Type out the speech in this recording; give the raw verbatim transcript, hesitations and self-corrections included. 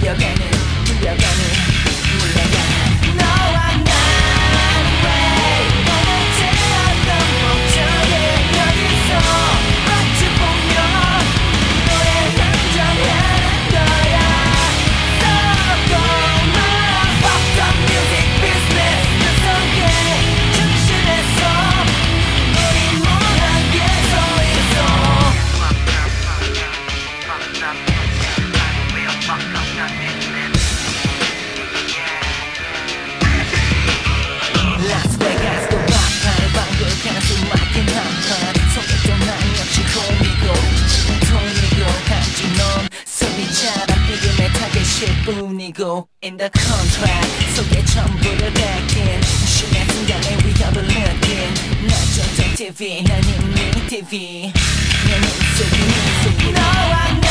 뛰어가는 뛰어가는 물러가는 너와 나는 왜 어느새 어떤 목적에 여기서 마주 보며 노래 한잔하는 거야. So my fuck the music business 그 속에 중심에서 우리 뭐한 개서 있어. 라스베가스도 막판에 반복하는 수많은 한판 속에 또 난 역시 홈이고 지금 통이고 단지 넌 소리처럼 이름의 타겟일 뿐이고 In the contract 속에 전부를 뺏긴 심한 순간에 위협을 느낀 나 조정 티비 난 이미 티비 내 눈속이 눈속이 너와